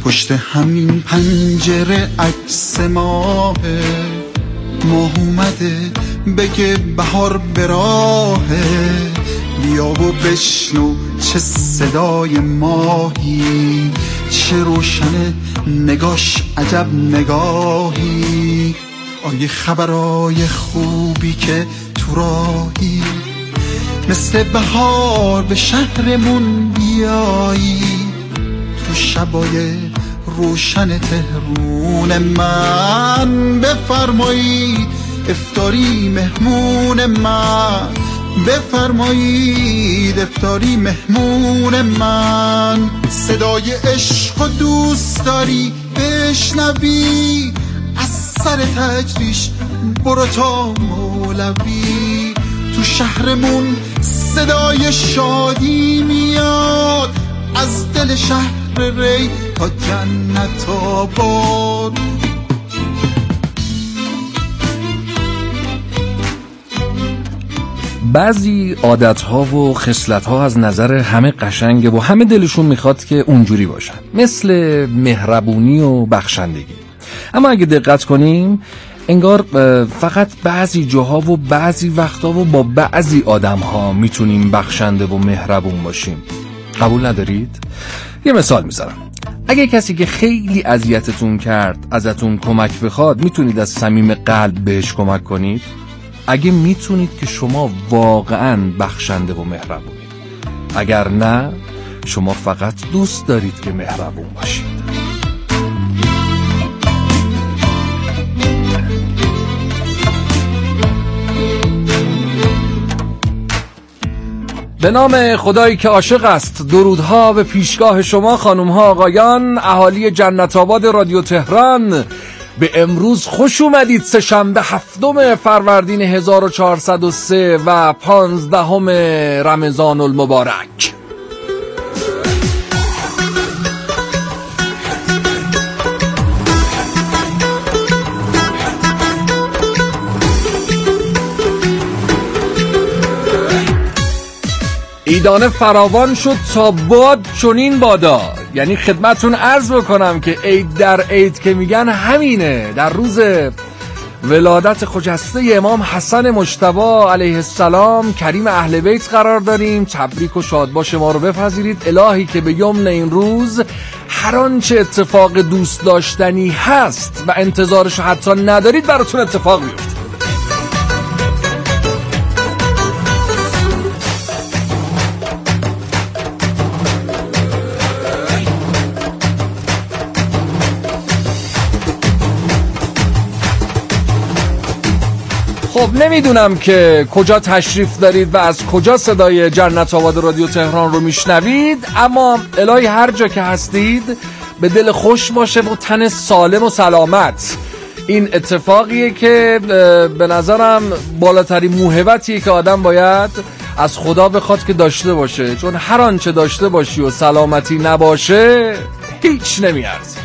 پشت همین پنجره عکس ماه اومده بگه بهار به راهه. بیا و بشنو چه صدای ماهی، چه روشن نگاش عجب نگاهی. آیه خبرای خوبی که تو راهی، مثل بهار به شهرمون بیایی. تو شبای روشن تهرون من بفرمایید افطاری مهمون من، بفرمایید افطاری مهمون من. صدای عشق و دوست داری بشنوی، از سر تجریش برو تا مولوی. تو شهرمون صدای شادی میاد، از دل شهر ری تا جنت آباد. بعضی عادت‌ها و خصلت‌ها از نظر همه قشنگه و همه دلشون میخواد که اونجوری باشن، مثل مهربونی و بخشندگی. اما اگه دقت کنیم انگار فقط بعضی جاها و بعضی وقتا و با بعضی آدم‌ها میتونیم بخشنده و مهربون باشیم. قبول ندارید؟ یه مثال میذارم. اگه کسی که خیلی اذیتتون کرد ازتون کمک بخواد، میتونید از صمیم قلب بهش کمک کنید؟ اگه میتونید که شما واقعاً بخشنده و مهربونید. اگر نه، شما فقط دوست دارید که مهربون باشید. به نام خدایی که عاشق است، درودها به پیشگاه شما خانم‌ها آقایان، اهالی جنت آباد رادیو تهران. به امروز خوش اومدید. سه‌شنبه 7 فروردین 1403 و 15 رمضان المبارک. ایدانه فراوان شد تا باد چنین بادا. یعنی خدمتون عرض بکنم که عید در عید که میگن همینه. در روز ولادت خجسته امام حسن مجتبی علیه السلام کریم اهل بیت قرار داریم. تبریک و شادباش ما رو بپذیرید. الهی که به یمن این روز هر آنچه اتفاق دوست داشتنی هست و انتظارش حتی ندارید براتون اتفاق بیفته. خب نمیدونم که کجا تشریف دارید و از کجا صدای جنت آباد رادیو تهران رو میشنوید، اما الهی هر جا که هستید به دل خوش باشه و تن سالم و سلامت. این اتفاقیه که به نظرم بالاترین موهبتیه که آدم باید از خدا بخواد که داشته باشه، چون هر آنچه داشته باشی و سلامتی نباشه هیچ نمیارزه.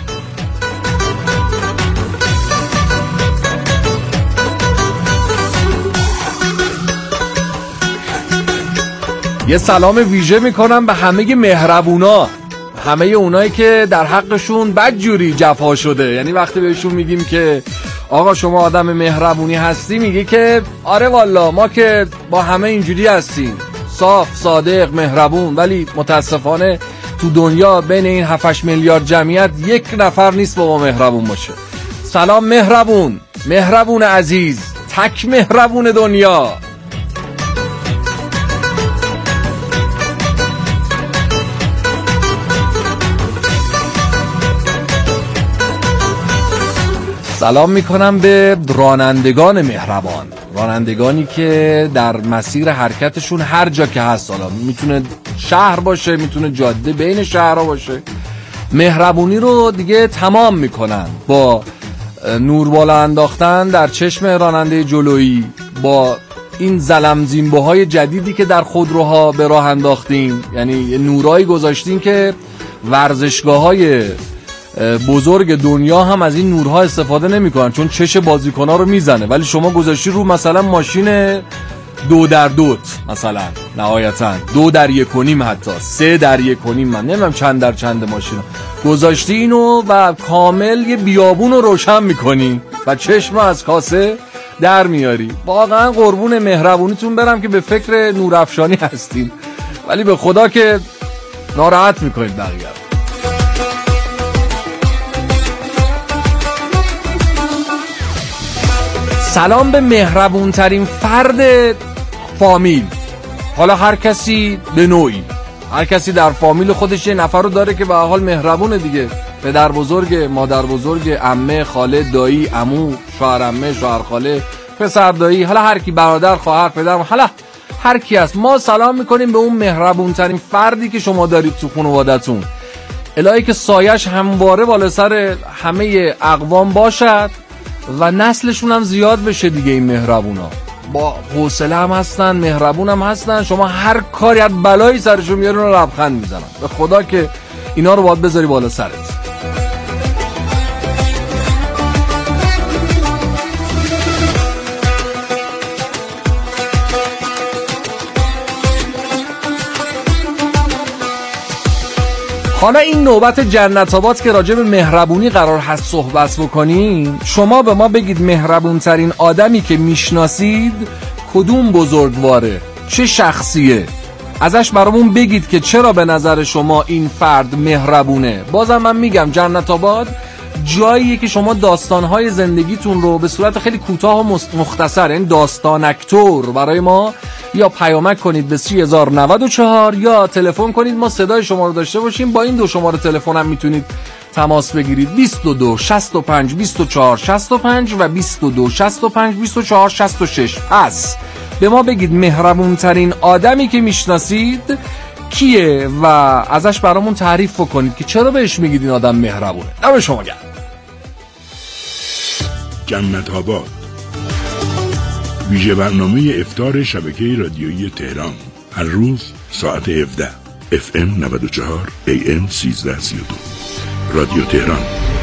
یه سلام ویژه میکنم به همه مهربونا، همه اونایی که در حقشون بدجوری جفا شده. یعنی وقتی بهشون میگیم که آقا شما آدم مهربونی هستی، میگه که آره والا ما که با همه اینجوری هستیم، صاف، صادق، مهربون، ولی متاسفانه تو دنیا بین این 7-8 میلیارد جمعیت یک نفر نیست با ما مهربون باشه. سلام مهربون، مهربون عزیز، تک مهربون دنیا. سلام میکنم به رانندگان مهربان، رانندگانی که در مسیر حرکتشون هر جا که هست، حالا میتونه شهر باشه، میتونه جاده بین شهرها باشه، مهربونی رو دیگه تمام میکنن با نور بالا انداختن در چشم راننده جلویی، با این زلمزینبوهای جدیدی که در خودروها به راه انداختیم. یعنی نورایی گذاشتیم که ورزشگاه‌های بزرگ دنیا هم از این نورها استفاده نمی‌کنن، چون چش بازیکن‌ها رو میزنه، ولی شما گذاشتی رو مثلا ماشین 2x2 مثلا، نهایتا 2x1.5، حتی 3x1.5، من نمیدونم چند در چند ماشینا، گذاشتی اینو و کامل یه بیابون رو روشن میکنی و چشم از کاسه در میاری. واقعا قربون مهربونیتون برم که به فکر نورافشانی هستین، ولی به خدا که ناراحت میکنید بقیه. سلام به مهربون ترین فرد فامیل. حالا هر کسی به نوعی، هر کسی در فامیل خودش یه نفر رو داره که به حال مهربونه دیگه. پدر بزرگ، مادر بزرگ، عمه، خاله، دایی، عمو، شوهر عمه، شوهر خاله، پسر دایی، حالا هر کی، برادر، خواهر، پدر، حالا هر کی هست. ما سلام میکنیم به اون مهربون ترین فردی که شما دارید تو خانواده‌تون. الهی که سایش همواره بالا سر همه اقوام باشد و نسلشون هم زیاد بشه دیگه. این مهربونا با حوصله هم هستن، مهربون هم هستن. شما هر کاری از بلایی سرشون میارن و لبخند میزنن. به خدا که اینا رو باید بذاری بالا سرت. حالا این نوبت جنت آباد که راجع به مهربونی قرار هست صحبت بکنیم. شما به ما بگید مهربون ترین آدمی که میشناسید کدوم بزرگواره، چه شخصیه، ازش برامون بگید که چرا به نظر شما این فرد مهربونه. بازم من میگم جنت آباد جاییه که شما داستانهای زندگیتون رو به صورت خیلی کوتاه و مختصر، این داستانکتور برای ما یا پیامک کنید به 3094 یا تلفن کنید ما صدای شما رو داشته باشیم. با این دو شماره تلفن هم میتونید تماس بگیرید 22 65 24 65 و 22 65 24 66. پس به ما بگید مهربون ترین آدمی که میشناسید کیه و ازش برامون تعریف بکنید که چرا بهش میگید این آدم مهربونه. دم شما گرم. جنت آباد، ویژه برنامه افطار شبکه رادیویی تهران، هر روز ساعت 17 FM 94 AM 1332 رادیو تهران.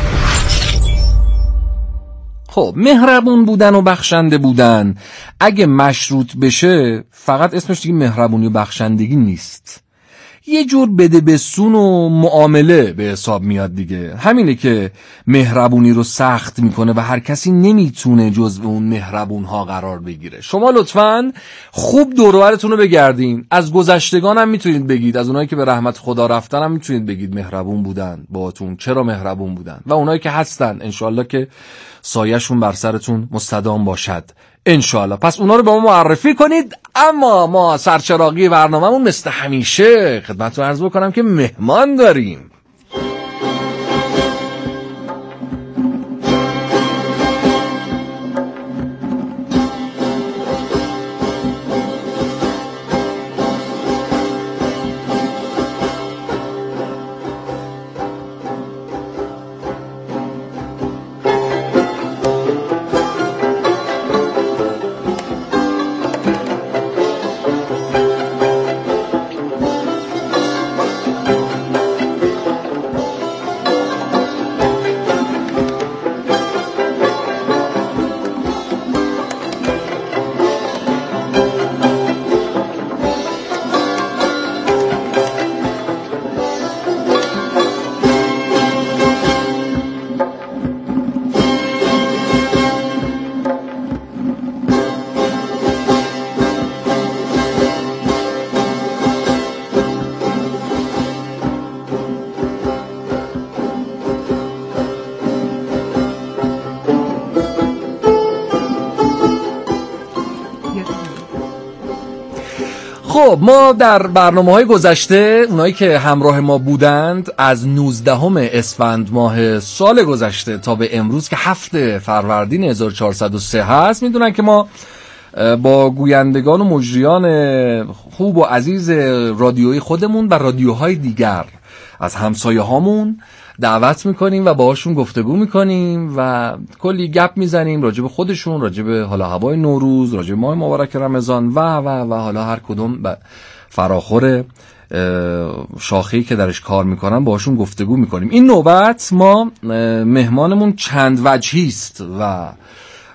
خب مهربون بودن و بخشنده بودن اگه مشروط بشه فقط اسمش دیگه مهربونی و بخشندگی نیست، یه جور بده بسون و معامله به حساب میاد دیگه. همینه که مهربونی رو سخت میکنه و هر کسی نمیتونه جزو اون مهربون ها قرار بگیره. شما لطفاً خوب دور و برتون رو بگردین. از گذشتگان هم میتونید بگید، از اونایی که به رحمت خدا رفتن هم میتونید بگید مهربون بودن باهاتون، چرا مهربون بودن، و اونایی که هستن انشالله که سایه‌شون بر سرتون مستدام باشد انشالله. پس اونا رو به ما معرفی کنید. اما ما سرچراغی برنامه‌مون مثل همیشه خدمتتون عرض بکنم که مهمان داریم. خب ما در برنامه‌های گذشته اونایی که همراه ما بودند از 19 اسفند ماه سال گذشته تا به امروز که 7 فروردین 1403 هست میدونن که ما با گویندگان و مجریان خوب و عزیز رادیویی خودمون و رادیوهای دیگر از همسایه هامون دعوت میکنیم و باهاشون گفتگو میکنیم و کلی گپ میزنیم راجع به خودشون، راجع به حالا هوای نوروز، راجع به ماه مبارک رمضان و حالا هر کدوم فراخور شاخه‌ای که درش کار میکنن باهاشون گفتگو میکنیم. این نوبت ما مهمانمون چند وجهی است و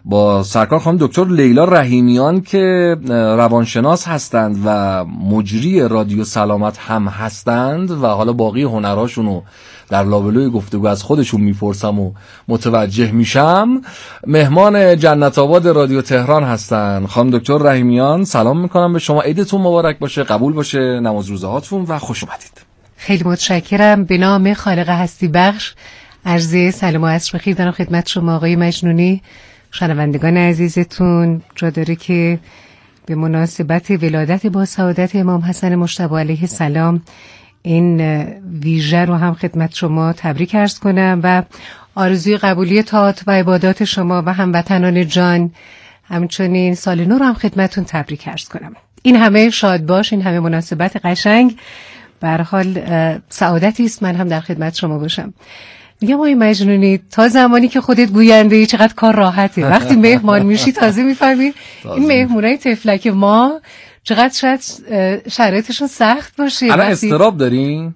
با سرکار خانم دکتر لیلا رحیمیان که روانشناس هستند و مجری رادیو سلامت هم هستند و حالا باقی هنرهاشونو در لابلوی گفتگو از خودشون میپرسم و متوجه میشم. مهمان جنت آباد رادیو تهران هستن. خانم دکتر رحیمیان سلام میکنم به شما، عیدتون مبارک باشه، قبول باشه نماز روزه هاتون و خوش اومدید. خیلی متشکرم. به نام خالق هستی بخش عرض سلام و عصر بخیر دارم خدمت شما آقای مجنونی، شنوندگان عزیزتون. جا داره که به مناسبت ولادت با سعادت امام حسن مجتبی علیه السلام این ویژه رو هم خدمت شما تبریک عرض کنم و آرزوی قبولی طاعات و عبادات شما و هموطنان جان، همچنین سال نو رو هم خدمتتون تبریک عرض کنم. این همه شاد باش، این همه مناسبت قشنگ، به هر حال سعادتی است من هم در خدمت شما باشم. میگم آقای مجنونی، تا زمانی که خودت گوینده چقدر کار راحته، وقتی مهمان میشی تازه میفهمی این مهمونای تفلک ما چقدر شاید شرایطشون سخت باشه. الان استراب دارین؟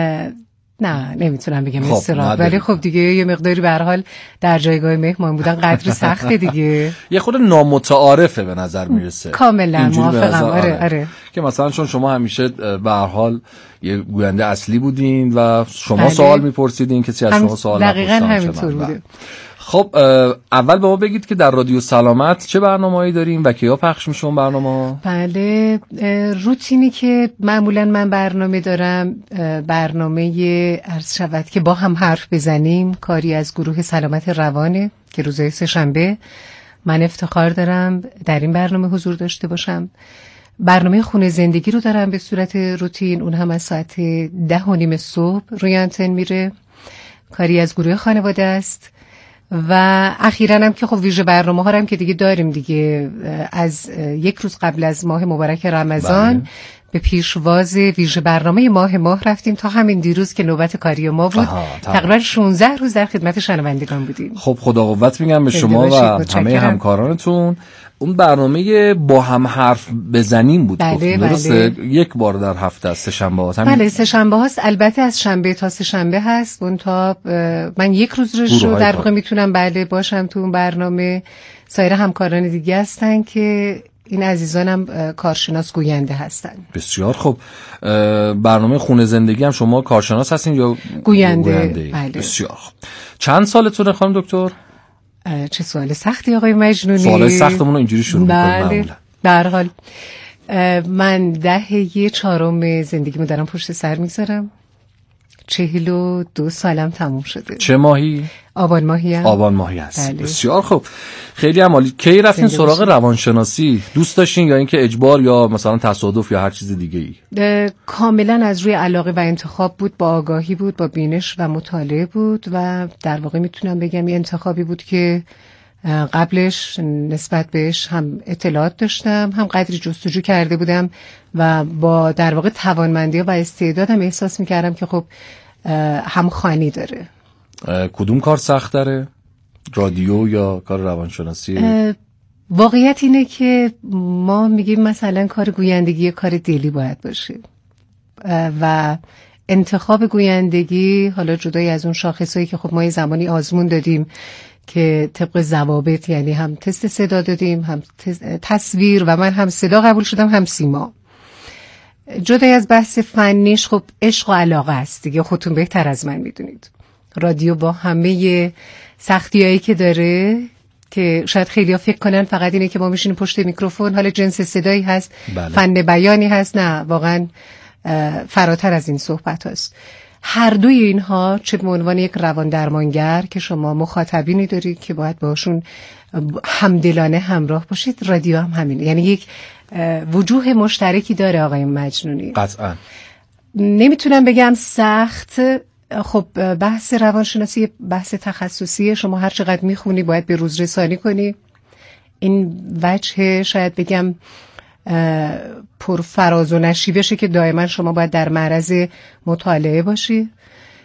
نه نمیتونم بگم استراب، ولی خب دیگه یه مقداری به هر حال در جایگاه مهمان بودن قدری سخته دیگه. یه خود نامتعارفه به نظر میرسه. کاملا موافقم. آره. که مثلا چون شما همیشه به هر حال یه گوینده اصلی بودین و شما سوال میپرسیدین، کسی از شما سوال نپرسید. دقیقاً همینطور بوده. خب اول به ما بگید که در رادیو سلامت چه برنامه‌ای داریم و کیا پخش میشه اون برنامه؟ بله، روتینی که معمولا من برنامه دارم، برنامه عرض شود که با هم حرف بزنیم، کاری از گروه سلامت روانه که روزهای سه‌شنبه من افتخار دارم در این برنامه حضور داشته باشم. برنامه خونه زندگی رو دارم به صورت روتین، اون هم از ساعت 10:30 صبح روی آنتن میره، کاری از گروه خانواده است. و اخیراً هم که خب ویژه برنامه ها هم که دیگه داریم دیگه، از یک روز قبل از ماه مبارک رمضان به پیشواز ویژه برنامه ماه رفتیم تا همین دیروز که نوبت کاری ما بود. تقریبا 16 روز در خدمت شنوندگان بودیم. خب خدا قوت میگم به شما و همه همکارانتون. اون برنامه با هم حرف بزنیم بود. بله. یک بار در هفته از سه‌شنبه هاست. بله سه‌شنبه هاست، البته از شنبه تا سه‌شنبه هست. اون تا من یک روز رو در واقع میتونم باشم تو اون برنامه. سایر همکاران دیگه هستن که این عزیزانم کارشناس گوینده هستن. بسیار خوب. برنامه خونه زندگی هم شما کارشناس هستین یا گوینده؟ بله. بسیار خوب. چند سالتونه خانم دکتر؟ چه سوال سختی آقای مجنونی. سوال سختمون رو اینجوری شروع می‌کنیم معمولا. به هر حال من 10/4 زندگیمو دارم پشت سر میگذارم. 42 سالم تموم شده. چه ماهی؟ آبان ماهی هم. آبان ماهی هست. بله. بسیار خوب. خیلی عالی. کی رفتین سراغ روانشناسی؟ دوست داشتین یا اینکه اجبار یا مثلا تصادف یا هر چیز دیگه ای؟ کاملا از روی علاقه و انتخاب بود، با آگاهی بود، با بینش و مطالعه بود و در واقع میتونم بگم یه انتخابی بود که قبلش نسبت بهش هم اطلاعات داشتم، هم قدری جستجو کرده بودم و با در واقع توانمندی و استعدادم احساس میکردم که خب هم خوانی داره. کدوم کار سخت داره؟ رادیو یا کار روانشناسی؟ واقعیت اینه که ما میگیم مثلا کار گویندگی کار دلی باید باشه و انتخاب گویندگی، حالا جدای از اون شاخصایی که خب ما یه زمانی آزمون دادیم که طبق ضوابط، یعنی هم تست صدا دادیم، هم تصویر و من هم صدا قبول شدم هم سیما. جدای از بحث فنیش خب عشق و علاقه است دیگه، خودتون بهتر از من میدونید. رادیو با همه سختیایی که داره که شاید خیلی‌ها فکر کنن فقط اینه که ما میشینیم پشت میکروفون، حالا جنس صدایی هست، بله. فن بیانی هست، نه واقعا فراتر از این صحبت هست. هر دوی اینها، چه به عنوان یک روان درمانگر که شما مخاطبینی دارید که باید باشون همدلانه همراه باشید، رادیو هم همینه، یعنی یک وجوه مشترکی داره آقای مجنونی. قطعا نمیتونم بگم سخت. خب بحث روانشناسی بحث تخصصیه، شما هر چقدر میخونی باید به روز رسانی کنی. این وجه شاید بگم پر فراز و نشیبشه که دائما شما باید در معرض مطالعه باشی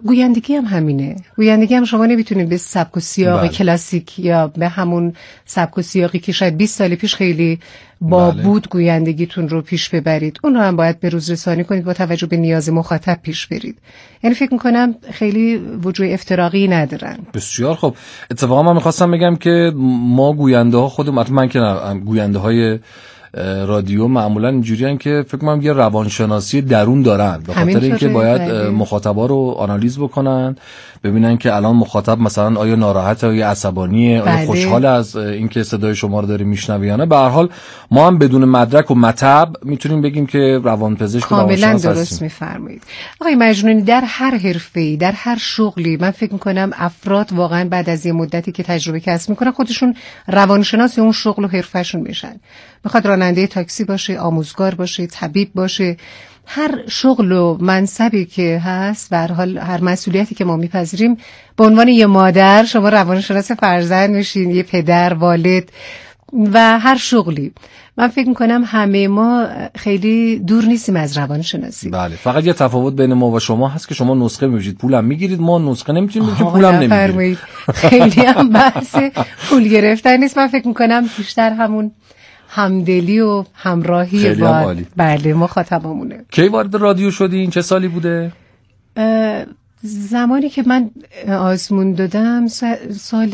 گویندگی هم همینه. گویندگی هم شما نمیتونید به سبک و سیاق بله. کلاسیک یا به همون سبک و سیاقی که شاید 20 سال پیش خیلی با بله. بود گویندگیتون رو پیش ببرید. اون رو هم باید به روز رسانی کنید، با توجه به نیاز مخاطب پیش برید. یعنی فکر میکنم خیلی وجوه افتراقی ندارن. بسیار خب. اتفاقا من میخواستم بگم که ما گوینده ها خودم، من که گوینده های رادیو معمولا اینجوریان که فکر کنم یه روانشناسی درون دارن، به خاطر اینکه باید مخاطبا رو آنالیز بکنن، ببینن که الان مخاطب مثلا آیا ناراحته، آیا عصبانیه، آیا خوشحال از اینکه صدای شما رو داره میشنوه یا نه. به هر حال ما هم بدون مدرک و مطب میتونیم بگیم که روانپزشک و روانشناس هستیم. کاملا درست میفرمایید آقای مجنونی. در هر حرفه‌ای، در هر شغلی، من فکر میکنم افراد واقعا بعد از یه مدتی که تجربه کسب میکنن خودشون روانشناس اون شغل و حرفه‌شون میشن. میخواد راننده تاکسی باشه، آموزگار باشه، طبیب باشه، هر شغل و منصبی که هست، به هر حال هر مسئولیتی که ما میپذیریم، به عنوان یه مادر شما روانشناس فرزند میشین، یه پدر، والد و هر شغلی. من فکر میکنم همه ما خیلی دور نیستیم از روانشناسی. بله، فقط یه تفاوت بین ما و شما هست که شما نسخه می‌برید، پولم میگیرید، ما نسخه نمیتونیم بگیریم، پولم نمیگیرید. خیلی هم بحث پول گرفتن نیست. من فکر میکنم بیشتر همون همدلی و همراهی با بله مخاطبامونه. کی وارد رادیو شدین؟ چه سالی بوده؟ زمانی که من آزمون دادم سال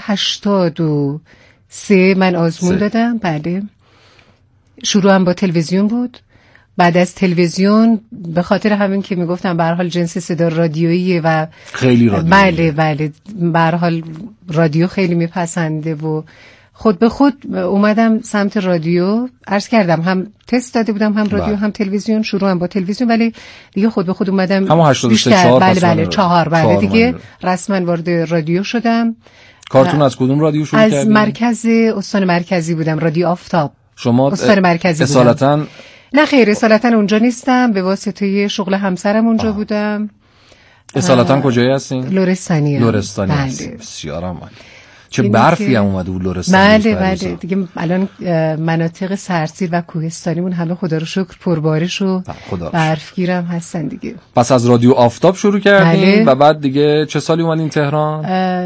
83 من آزمون دادم. بله، شروعم با تلویزیون بود. بعد از تلویزیون به خاطر همین که میگفتم به هر حال جنس صدا رادیویی و خیلی رادیو، بله به هر حال رادیو خیلی میپسنده و خود به خود اومدم سمت رادیو. عرض کردم هم تست داده بودم، هم رادیو هم تلویزیون. شروعم با تلویزیون ولی دیگه خود به خود اومدم همون 84 بله 4 بله دیگه رسما وارد رادیو شدم. کارتون از کدوم رادیو شروع کردین؟ از مرکز استان مرکزی بودم، رادیو آفتاب. شما استان مرکزی بودم. اصالتا؟ نه خیر، اصالتا اونجا نیستم، به واسطه شغل همسرم اونجا بودم. اصالتا کجایی هستین؟ لرستانی. لرستانی بله. بسیار عالی. چه برفی هم اومده بود لرستان. بله دیگه الان مناطق سرسیر و کوهستانیمون همه خدا رو شکر پربارش و برفگیرم هستن دیگه. پس از رادیو آفتاب شروع کردین و بعد دیگه چه سالی اومدین تهران؟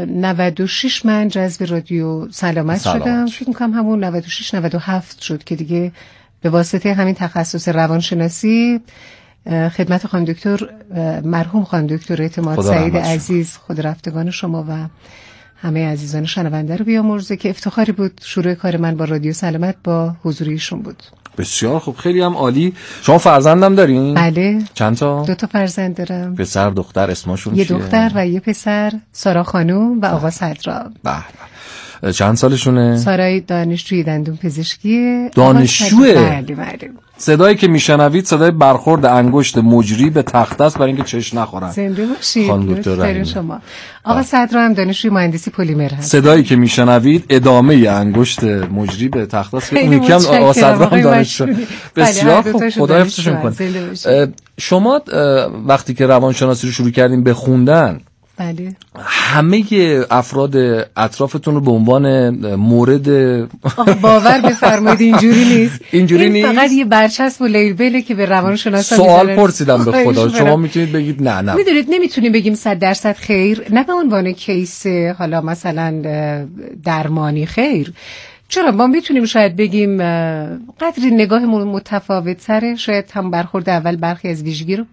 96 من جذب رادیو سلامت شدم. فکر می‌کنم همون 96 97 شد که دیگه به واسطه همین تخصص روانشناسی خدمت خانم دکتر مرحوم خانم دکتر اعتماد سعید عزیز، خود رفتگان شما و همه عزیزان شنونده رو بیامرزه که افتخاری بود شروع کار من با رادیو سلامت با حضور ایشون بود. بسیار خوب، خیلی هم عالی. شما فرزندم دارین؟ بله. چند تا؟ 2 تا فرزند دارم. پسر دختر اسمشون چیه؟ یه دختر و یه پسر، سارا خانوم و آقا صدرا. به چند سالشونه؟ سارای دانشجوی دندون پزشکی. دانشجوه؟ بله. صدایی که میشنوید صدای برخورد انگشت مجری به تخته است برای اینکه چش نخورن. زنده باشید. خانم دکتر رحیمی. شما. آقا صدرا هم دانشجوی مهندسی پلیمر هست. صدایی که میشنوید ادامه انگشت مجری به تخته است. اون یکی هم آقا صدرا هم دانشجو. بسیار خوب، خدا حفظشون کنه. شما وقتی که روانشناسی رو شروع کردین به خوندن، بله، همه افراد اطرافتون رو به عنوان مورد باور بفرمایید اینجوری نیست. اینجوری نیست، فقط یه برچسب و لیبله که به روانشناسا سوال پرسیدم به خدا. شما میتونید بگید نه میدونید نمیتونیم بگیم 100% خیر، نه به عنوان کیس حالا مثلا درمانی خیر. چرا ما میتونیم شاید بگیم قدری نگاهمون متفاوت تره، شاید هم برخورد اول برخی از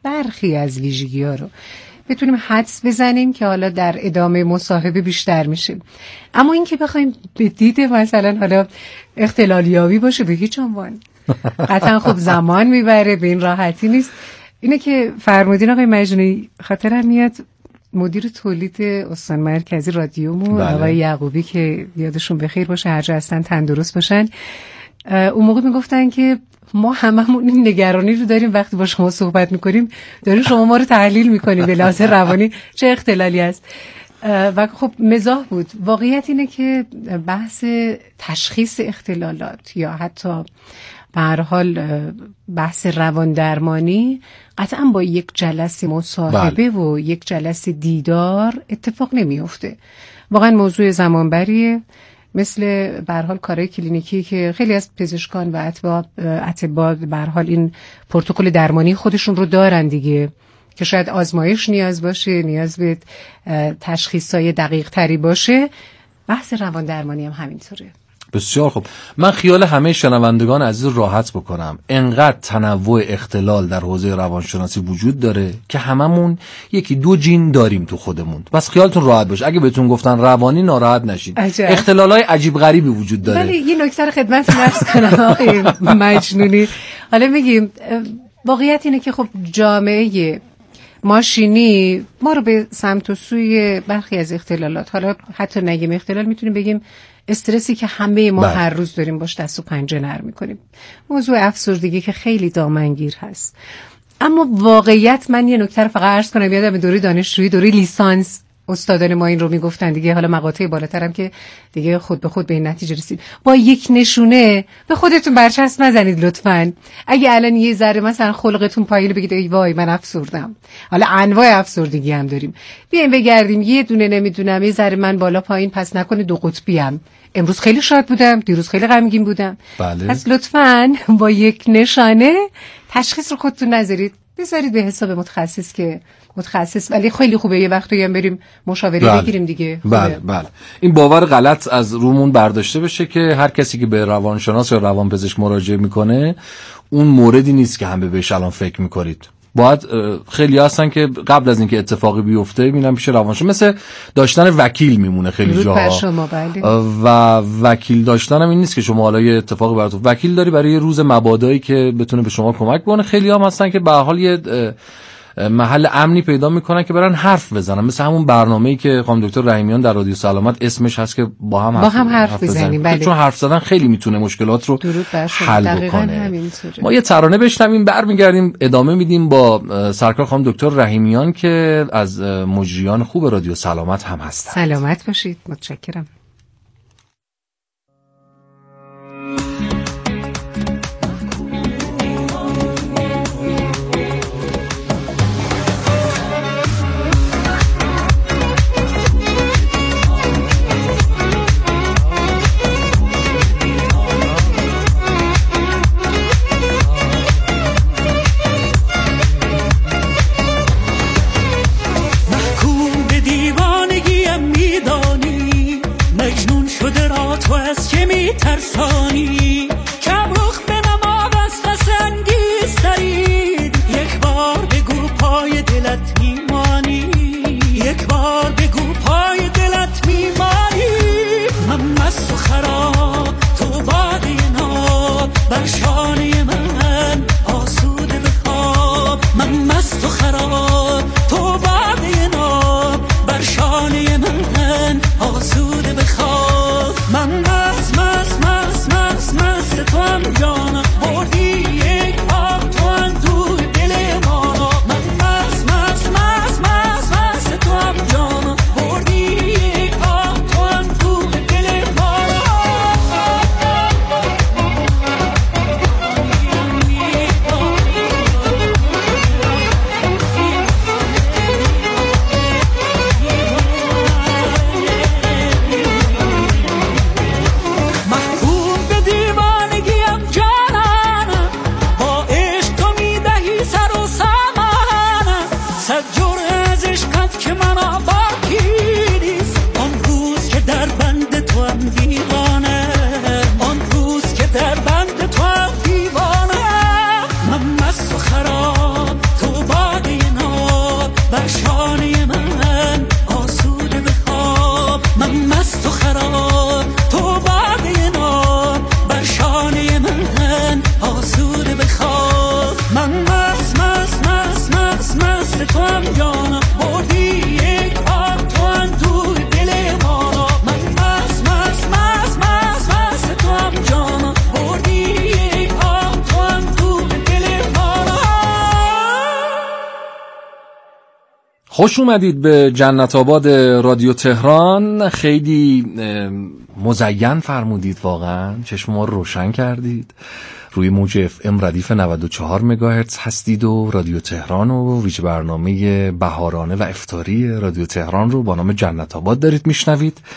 ویژگی‌ها رو بتونیم حدس بزنیم که حالا در ادامه مصاحبه بیشتر میشه. اما این که بخوایم به دید مثلا حالا اختلالیابی باشه به هیچ عنوان قطعا خب زمان میبره، به این راحتی نیست. اینه که فرمودین آقای مجنونی، خاطرم میاد مدیر تولید استان مرکزی رادیومون آقای یعقوبی که یادشون بخیر باشه، هر جا هستن تندرست باشن، اون موقع میگفتن که ما هممون این نگرانی رو داریم وقتی با شما صحبت میکنیم داریم شما ما رو تحلیل میکنیم به لحاظ روانی چه اختلالی است. و خب مزاح بود. واقعیت اینه که بحث تشخیص اختلالات یا حتی به هر حال بحث روان درمانی قطعا با یک جلسه مصاحبه و یک جلسه دیدار اتفاق نمیفته. واقعا موضوع زمانبریه، مثل به هر حال کارهای کلینیکی که خیلی از پزشکان و اطباء به هر حال این پروتکل درمانی خودشون رو دارن دیگه. که شاید آزمایش نیاز باشه، نیاز به تشخیص‌های دقیق تری باشه. بحث روان درمانی هم همینطوره. بسیار خوب. من خیال همه شنوندگان عزیز راحت بکنم، انقدر تنوع اختلال در حوزه روانشناسی وجود داره که هممون یکی دو جین داریم تو خودمون. بس خیالتون راحت باشه، اگه بهتون گفتن روانی ناراحت نشید. اختلالای عجیب غریبی وجود داره. ولی یه نکته رو خدمتتون عرض کنم آقای مجنونی. حالا میگیم واقعیت اینه که خب جامعه ماشینی ما رو به سمت و سوی برخی از اختلالات، حالا حتی نگیم اختلال، میتونیم بگیم استرسی که همه ما هر روز داریم باش دست و پنجه نرم میکنیم. موضوع افسردگی که خیلی دامنگیر هست. اما واقعیت، من یه نکته رو فقط عرض کنم، یادم دوره دانشجویی، دوره لیسانس، استادان ما این رو میگفتن دیگه، حالا مقاطع بالاترم که دیگه خود به خود به این نتیجه رسید، با یک نشونه به خودتون برچسب نزنید لطفاً. اگه الان یه ذره مثلا خلقتون پایینه بگید ای وای من افسردم. حالا انواع افسردگی هم داریم، بیایم بگردیم یه دونه نمیدونم یه ذره من بالا پایین، پس نکنه دو قطبی ام. امروز خیلی شاد بودم، دیروز خیلی غمگین بودم. بله. پس لطفاً با یک نشانه تشخیص رو خودتون نذارید، بذارید به حساب متخصص که متخصص. ولی خیلی خوبه یه وقتی هم بریم مشاوره بگیریم دیگه. بله. این باور غلط از رومون برداشته بشه که هر کسی که به روانشناس یا روانپزشک مراجعه میکنه اون موردی نیست که همه بهش الان فکر میکنید. باید خیلی هستن که قبل از اینکه اتفاقی بیفته میرن پیش روانشناس، مثل داشتن وکیل میمونه خیلی جاها. و وکیل داشتن هم این نیست که شما حالا یه اتفاقی براتون، وکیل داری برای یه روز مبادایی که بتونه به شما کمک کنه. خیلی هم هستن که به هر حال یه محل امنی پیدا میکنن که برن حرف بزنن، مثل همون برنامه‌ای که خانم دکتر رحیمیان در رادیو سلامت اسمش هست که با هم حرف بزنیم. بله. چون حرف زدن خیلی میتونه مشکلات رو حل بکنه. ما یه ترانه بشنویم، برمیگردیم ادامه میدیم با سرکار خانم دکتر رحیمیان که از مجریان خوب رادیو سلامت هم هستن. سلامت باشید. متشکرم. ترسانی کم رخ به نما وصل انگیزترید، یک بار بگو پای دلت میمانی، یک بار بگو پای دلت میمانی. من مست و خراب تو باده ناب، بر شانه من آسوده بخواب. من مست و خراب تو باده ناب، بر شانه من آسوده بخواب. من مست تو هم جانم، بردی یک آب تو هم تو دل ما. من مست تو هم جانم، بردی یک آب تو هم تو دل ما. خوش اومدید به جنت آباد رادیو تهران. خیلی مزین فرمودید، واقعا چشم ما رو روشن کردید. روی موج FM ردیف 94 مگاهرتز هستید و رادیو تهران و ویژه برنامه بهارانه و افطاری رادیو تهران رو با نام جنت آباد دارید میشنوید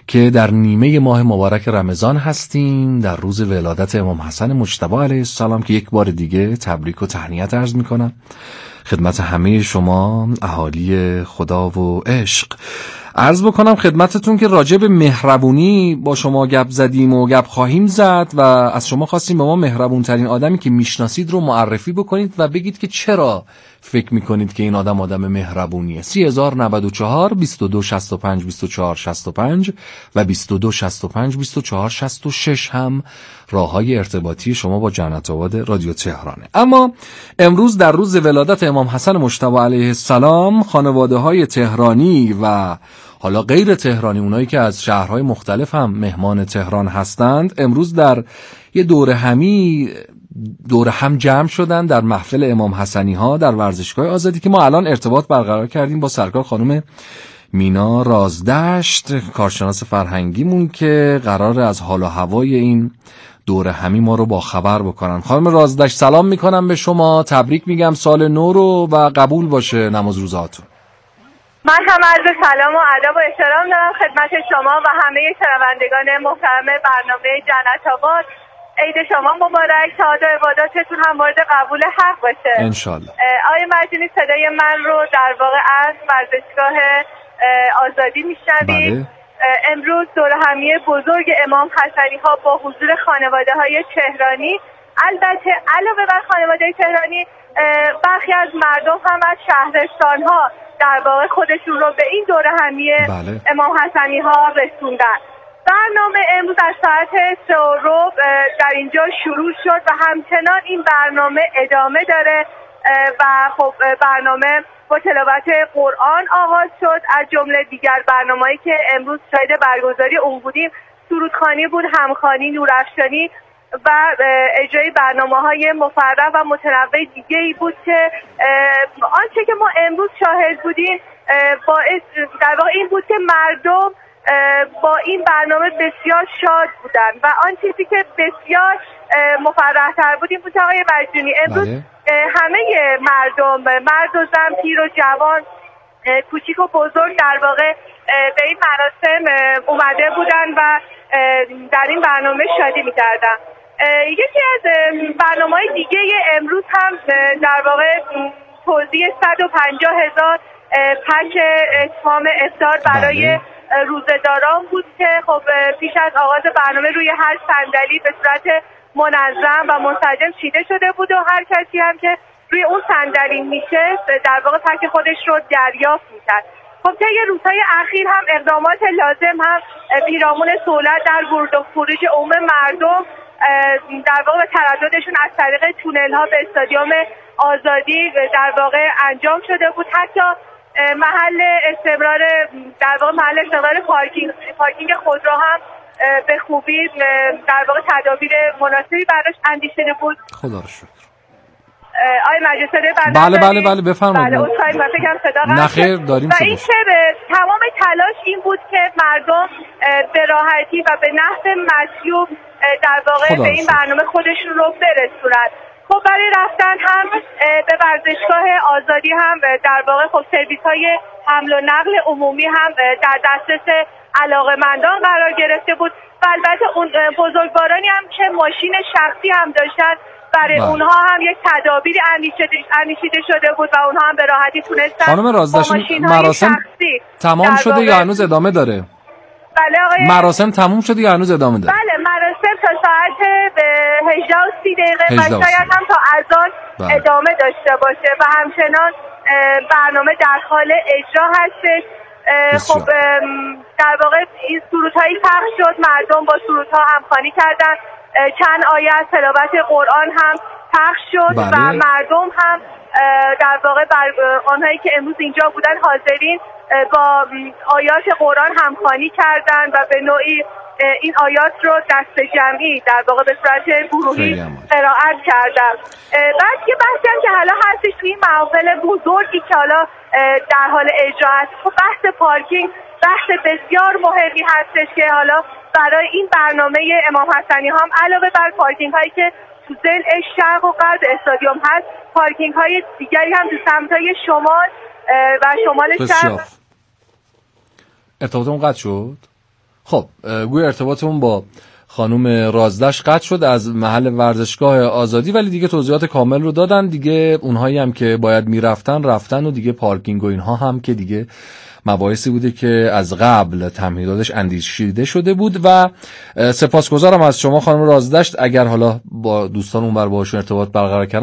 که در نیمه ماه مبارک رمضان هستیم، در روز ولادت امام حسن مجتبی علیه السلام که یک بار دیگه تبریک و تهنیت عرض میکنم خدمت همه شما اهالی خدا و عشق. عرض بکنم خدمتتون که راجع به مهربونی با شما گپ زدیم و گپ خواهیم زد و از شما خواستیم به ما مهربون ترین آدمی که میشناسید رو معرفی بکنید و بگید که چرا فکر میکنید که این آدم مهربونیه. 3094 2265 2465 و 2265 2466 هم راههای ارتباطی شما با جنت آباد رادیو تهرانه. اما امروز در روز ولادت امام حسن مجتبی علیه السلام خانواده‌های تهرانی و حالا غیر تهرانی، اونایی که از شهرهای مختلف هم مهمان تهران هستند، امروز در یه دور هم جمع شدن در محفل امام حسنی ها در ورزشگاه آزادی که ما الان ارتباط برقرار کردیم با سرکار خانم مینا رازدشت، کارشناس فرهنگیمون که قراره از حال و هوای این دور همی ما رو با خبر بکنن. خانم رازدشت سلام میکنم به شما، تبریک میگم سال نو رو و قبول باشه نماز روزاتون. من هم عرض سلام و ادب و احترام دارم خدمت شما و همه شنوندگان محترم برنامه جنت آباد. عید شما مبارک، شاد و عباداتتون هم مورد قبول حق باشه انشالله. آقای مجنی صدای من رو در واقع از ورزشگاه آزادی میشنوید. بله. امروز دور همی بزرگ امام حسنی ها با حضور خانواده های تهرانی، البته علاوه بر خانواده تهرانی برخی از مردم هم از شهرستان ها در واقع خودشون رو به این دور همی بله. امام حسنی ها رسوندن. برنامه امروز از ساعت 3:15 در اینجا شروع شد و همچنان این برنامه ادامه داره و خب برنامه با تلاوت قرآن آغاز شد. از جمله دیگر برنامه‌ای که امروز شاهد برگزاری اون بودیم سرودخوانی بود، همخوانی، نورافشانی و اجرای برنامه‌های مفرح و متنوع دیگه‌ای بود که آنچه که ما امروز شاهد بودیم باعث در واقع این بود که مردم با این برنامه بسیار شاد بودن و آن چیزی که بسیار مفرح‌تر بود این بود آقای مجنونی امروز همه مردم، مرد و زن، پیر و جوان، کوچیک و بزرگ در واقع به این مراسم اومده بودن و در این برنامه شادی می‌کردن. یکی از برنامه‌های دیگه امروز هم در واقع توزیع 150,000 پک اتمام افطار برای روزه‌داران بود که خب پیش از آغاز برنامه روی هر صندلی به صورت منظم و منسجم چیده شده بود و هر کسی هم که روی اون صندلی میشست در واقع پک خودش رو دریافت میکرد. خب طی روزهای اخیر هم اقدامات لازم هم پیرامون سهولت در ورود و خروج عموم مردم در واقع ترددشون از طریق تونل ها به استادیوم آزادی در واقع انجام شده بود. حتی محل استقرار پارکینگ خودرو هم به خوبی در واقع تدابیر مناسبی براش اندیشیده بود. خدا رو شکر. آقای مجلس بله بفرمایید. نخیر داریم. و این که تمام تلاش این بود که مردم به راحتی و به نحو مطلوب در واقع به این برنامه خودشون رو برسونن. خب برای رفتن هم به ورزشگاه آزادی هم در واقع خب سرویس‌های حمل و نقل عمومی هم در دسترس علاقه‌مندان قرار گرفته بود و البته اون بزرگوارانی هم که ماشین شخصی هم داشتن برای اونها هم یک تدابیری اندیشیده شده بود و اونها هم به راحتی تونستن. خانم رازدشت مراسم تمام شده یا هنوز ادامه داره؟ بله آقای مراسم تموم شده یا هنوز ادامه داره؟ بله مراسم تا ساعت 18:30 و شاید هم تا اذان ادامه داشته باشه و همچنان برنامه در حال اجرا هستش. خب در واقع این سرودهایی پخش شد، مردم با سرودها همخوانی کردن، چند آیه از تلاوت قرآن هم پخش شد و مردم هم در واقع آنهایی که امروز اینجا بودن حاضرین با آیات قرآن همخوانی کردن و به نوعی این آیات رو دست جمعی در واقع به صورت گروهی قرائت کردن. بعد یه بحثی هم که حالا هستش توی این محافل بزرگی که حالا در حال اجرا هست، بحث پارکینگ بحث بسیار مهمی هستش که حالا برای این برنامه امام حسنی هم علاوه بر پارکینگ هایی که تو ضلع شرق و غرب استادیوم هست، پارکینگ های دیگری هم تو سمت‌های شمال و شمال شرق. ارتباطمون قطع شد. خب گویا ارتباطمون با خانم رازدشت قطع شد از محل ورزشگاه آزادی، ولی دیگه توضیحات کامل رو دادن دیگه. اونهایی هم که باید میرفتن رفتن و دیگه پارکینگ و اینها هم که دیگه مباحثی بوده که از قبل تمهیداتش اندیشیده شده بود. و سپاسگزارم از شما خانم رازدشت. اگر حالا با دوستان اونور باشون ارتباط برقرار کردن